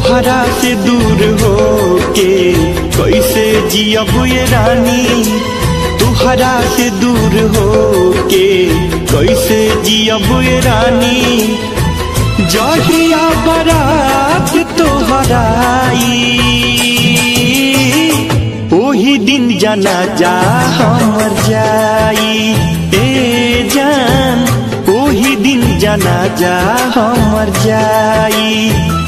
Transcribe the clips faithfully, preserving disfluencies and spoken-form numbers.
तुहरा से दूर हो के कैसे जियब ये रानी, तुहरा से दूर हो के कैसे जियब ये रानी। जहिया बारात तोहराई ओही दिन जनाजा हमर जाई। ए जान ओही दिन जनाजा हमर जाई।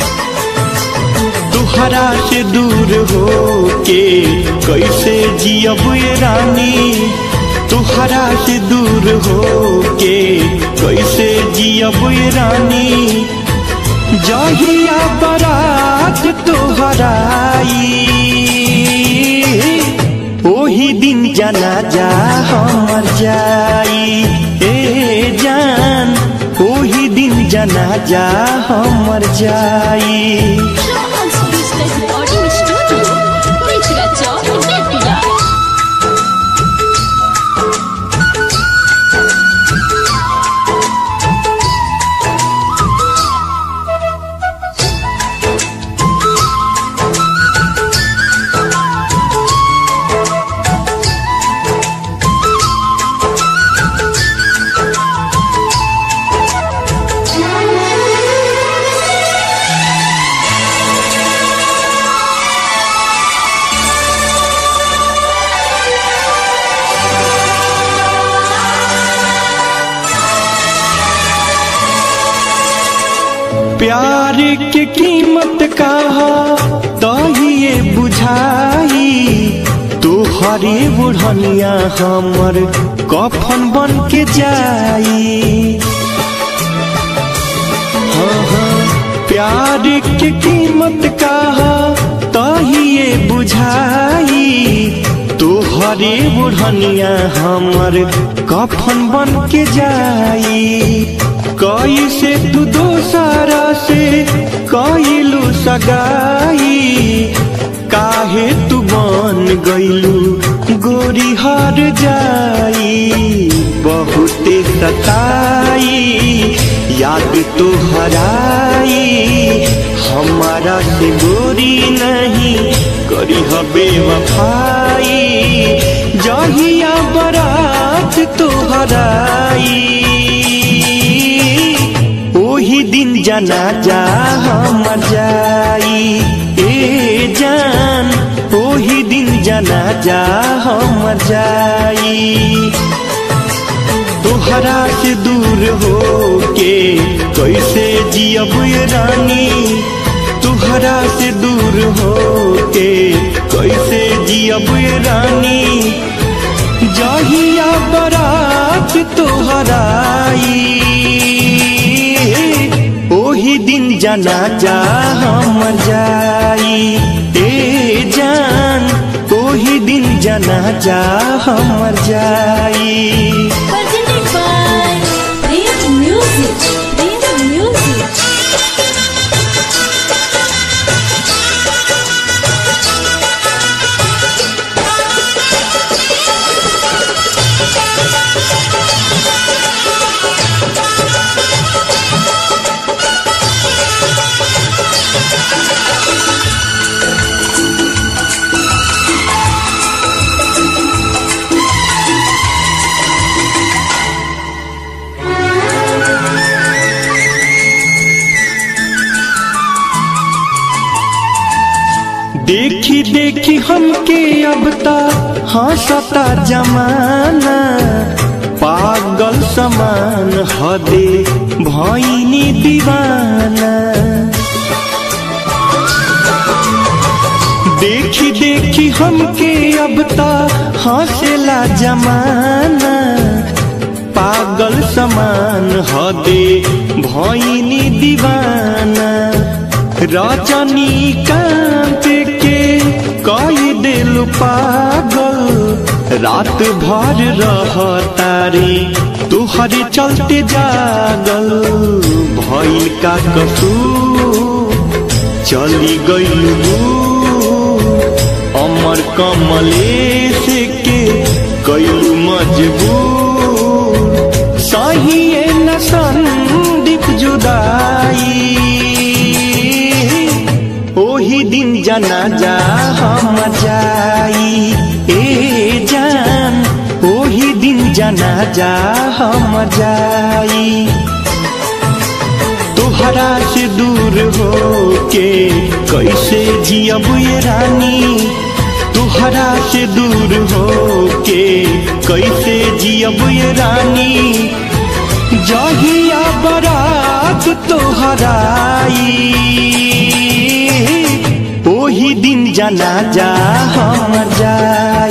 तुहरा से दूर हो के कैसे जियब ये रानी, तुहरा से दूर हो के कैसे जियब ये रानी। जहिया बारात तोहराई ओही दिन जनाजा हमर जाई। ए जान ओही दिन जनाजा हमर जाई। प्यार के कीमत कहा तो ये बुझाई, तोहरे बुढ़निया हमर कफन बन के जाई। हाँ हाँ प्यार के कीमत कहा तो ये बुझाई, तोहरे बुढ़निया हमर कफन बन के जाई। कैसे तू दोसरा से कैलू सगाई, काहे तू बन गईलू गोरी हर जाई। बहुते सताई याद तो हराई, हमारा से गोरी नहीं करी हबे वफाई। जहिया बारात तो हराई ओही दिन जनाजा हमर जाई। ए जान ओही दिन जनाजा हमर जाई। तोहरा से दूर हो के कैसे जियब ये रानी, तुहरा से दूर हो के कैसे जियब ये रानी। जहिया बारात तोहराई ओही दिन जनाजा हमर जाई। ए जान ओही दिन जनाजा हमर जाई। Presented by Rave Music, Rave Music. देखी देखी हमके अब ता हंसता जमाना, पागल समान हदे भइनी दीवाना। देखी देखी हमके अब ता हंसेला जमाना, पागल समान हदे भइनी दीवाना। रजनीकांत के कई दिल पागल, रात भर रहता रे तुहरे चलते जागल। भइल का कसूर चली गइलू अमर कमलेश के कइलू मजबूर। सही न संदीप जुदाई जनाजा हम जाई ए जान ओही दिन जनाजा हम जाई तोहरा से दूर हो के कैसे जियब ये रानी तोहरा से दूर हो के कैसे जियब ये रानी जहिया बरात तोहराई ओही दिन जनाजा हम जाई।